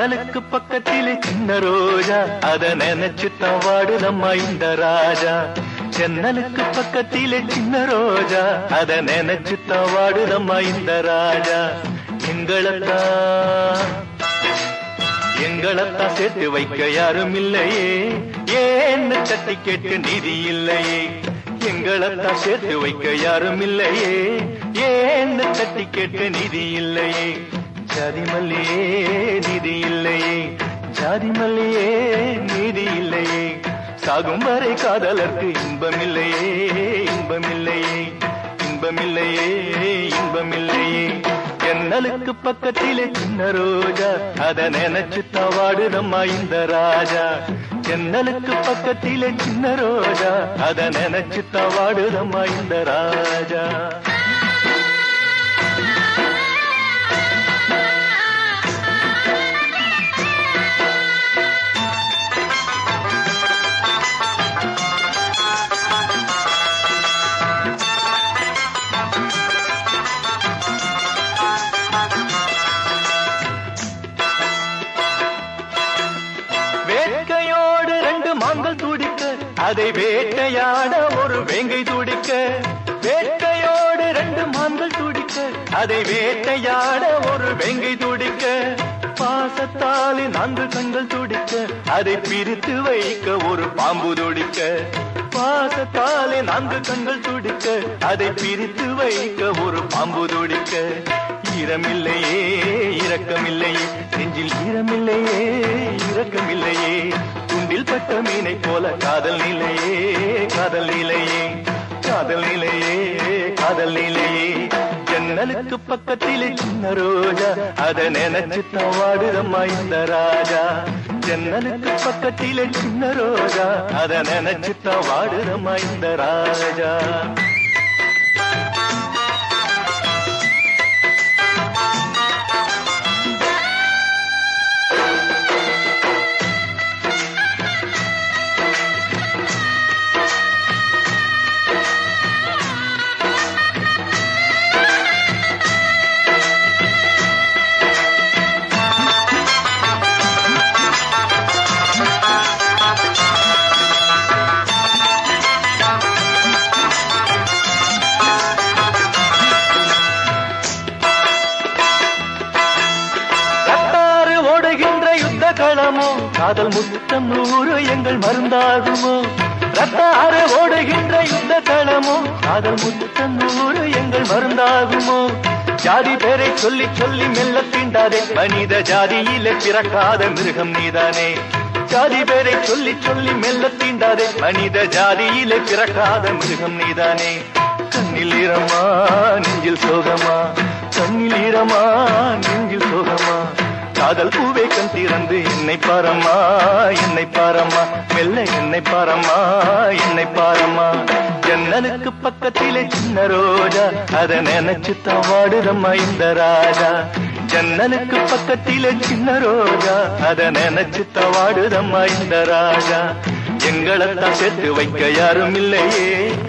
ஜன்னலுக்கு பக்கத்திலே சின்ன ரோஜா, அத நினைச்சுத்தான் வாடுதம்மா இந்த ராஜா. ஜன்னலுக்கு பக்கத்திலே சின்ன ரோஜா, அத நினைச்சுத்தான் வாடுதம்மா இந்த ராஜா. எங்களத்தான் சேர்த்து வைக்க யாரும் இல்லையே, ஏன்னு தட்டி கேட்டு நிதி இல்லையே. எங்களத்தான் சேர்த்து வைக்க யாரும் இல்லையே, ஏன்னு தட்டி கேட்டு நிதி இல்லையே. ஜாதி மல்லியே நிதி இல்லையே, ஜாதி மல்லியே நீதி இல்லையே. சாகும் வரை காதலர்க்கு இன்பமில்லையே, இன்பமில்லையே, இன்பமில்லையே, இன்பமில்லையே. ஜன்னலுக்கு பக்கத்திலே சின்ன ரோஜா, அத நினைச்சுத்தான் வாடுதம்மா இந்த ராஜா. ஜன்னலுக்கு பக்கத்திலே சின்ன ரோஜா, அத நினைச்சுத்தான் வாடுதம்மா இந்த ராஜா. வேட்கையோடு ரெண்டு மான்கள் துடிக்க, அதை வேட்டையாட ஒரு வேங்கை துடிக்க. வேட்கையோடு ரெண்டு மான்கள் துடிக்க, அதை வேட்டையாட ஒரு வேங்கை துடிக்க. பாசத்தாலே 4 கண்கள் துடிக்க, அதை பிரித்து வைக்க ஒரு பாம்பு துடிக்க. பாசத்தாலே 4 கண்கள் துடிக்க, அதை பிரித்து வைக்க ஒரு பாம்பு துடிக்க. ஈரமில்லையே இரக்கமில்லையே, நெஞ்சில் ஈரமில்லையே இரக்கமில்லையே. துண்டில் பட்ட மீனை போல காதல் நிலையே, காதல் நிலையே, காதல் நிலையே, காதல் நிலையே. ஜன்னலுக்கு பக்கத்திலே சின்ன ரோஜா, அத நினைச்சுத்தான் வாடுதம்மா இந்த ராஜா. ஜன்னலுக்கு பக்கத்திலே சின்ன ரோஜா, அத நினைச்சுத்தான் வாடுதம்மா இந்த ராஜா. களமோ காதல் முத்தம் 100 எங்கள் மருந்தாகுமோ. ரத்தாறு ஓடுகின்ற யுத்த களமோ காதல் முத்தம் 100 எங்கள் மருந்தாகுமோ. ஜாதி பேரை சொல்லி சொல்லி மெல்ல தீண்டாதே, மனித ஜாதியிலே பிறக்காத மிருகம் நீதானே. ஜாதி பேரை சொல்லி சொல்லி மெல்ல தீண்டாதே, மனித ஜாதியிலே பிறக்காத மிருகம் நீதானே. கண்ணில் ஈரமா நெஞ்சில் சோகமா, கண்ணில் ஈரமா நெஞ்சில் சோகமா. காதல் பூவே கண் திறந்து என்னை பாரம்மா, என்னை பாரம்மா, மெல்ல என்னை பாரம்மா, என்னை பாரம்மா. ஜன்னலுக்கு பக்கத்திலே சின்ன ரோஜா, அத நினைச்சுத்தான் வாடுதம்மா இந்த ராஜா. ஜன்னலுக்கு பக்கத்திலே சின்ன ரோஜா, அத நினைச்சுத்தான் வாடுதம்மா இந்த ராஜா. எங்களத்தான் சேர்த்து வைக்க யாரும் இல்லையே,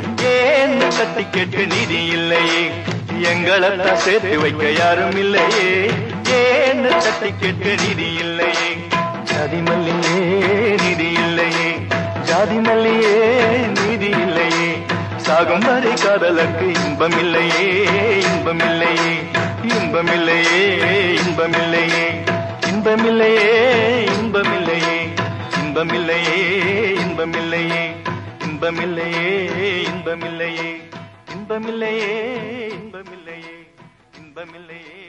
ஏன்னு கட்டி கேட்டு நிதி இல்லையே. எங்களத்தான் சேர்த்து வைக்க யாரும் இல்லையே, ஏன்னு தட்டி கேட்க நிதி இல்லையே. ஜாதி மல்லியே நிதி இல்லையே, ஜாதி மல்லியே நீதி இல்லையே. சாகும் வரை காதலர்க்கு இன்பம் இல்லையே, இன்பம் இல்லையே, இன்பம் இல்லையே, இன்பம் இல்லையே, இன்பம் இல்லையே, இன்பம் இல்லையே, இன்பம் இல்லையே, இன்பம் இல்லையே, இன்பம் இல்லையே, இன்பம் இல்லையே, இன்பம் இல்லையே, இன்பம் இல்லையே, இன்பம் இல்லையே.